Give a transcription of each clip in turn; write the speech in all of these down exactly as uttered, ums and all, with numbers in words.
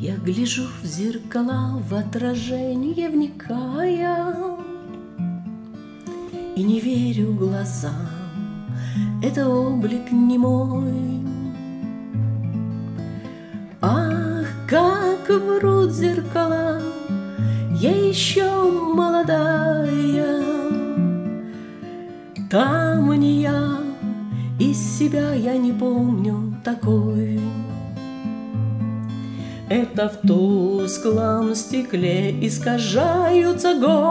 Я гляжу в зеркала, в отражение вникая, и не верю глазам, это облик не мой. Ах, как врут зеркала, я еще молодая, там не я, из себя я не помню такой. Это в тусклом стекле искажаются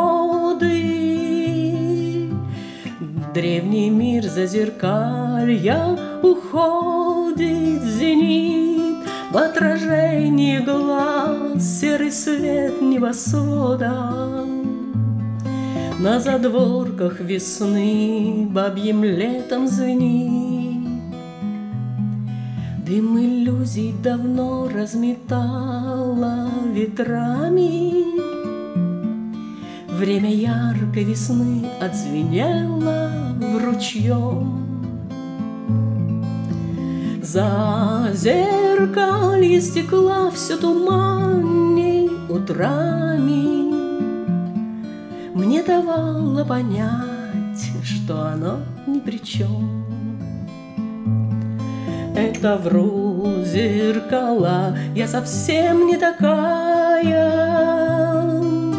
годы. Древний мир зазеркалья уходит в зенит, в отражении глаз серый свет небосвода. На задворках весны бабьим летом звенит. Дым иллюзий давно разметала ветрами. Время яркой весны отзвенело в ручьем. За зеркалье стекла все туманней утрами. Мне давало понять, что оно ни при чем. Это врут зеркала, я совсем не такая.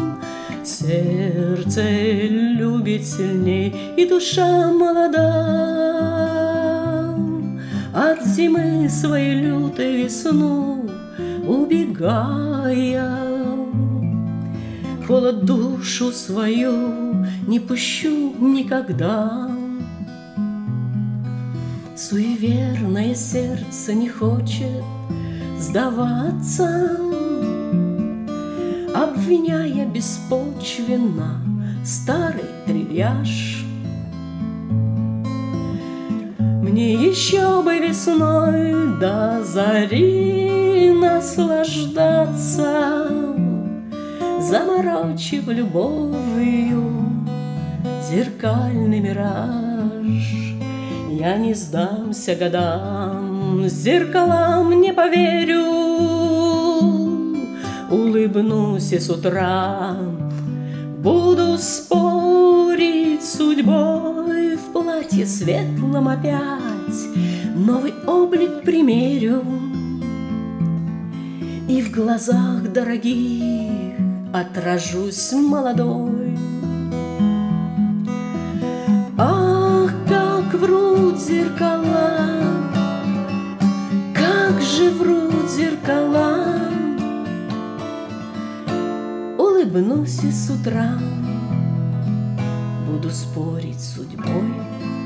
Сердце любит сильней, и душа молода. От зимы своей лютой весну убегая, холод душу свою не пущу никогда. Суеверное сердце не хочет сдаваться, обвиняя беспочвенно старый трильяж. Мне еще бы весной до зари наслаждаться, заморочив любовью зеркальный мираж. Я не сдамся годам, зеркалам не поверю, улыбнусь и с утра буду спорить с судьбой. В платье светлом опять новый облик примерю, и в глазах дорогих отражусь молодой. Ах, как врут зеркала, как же врут зеркала. Улыбнусь и с утра буду спорить с судьбой.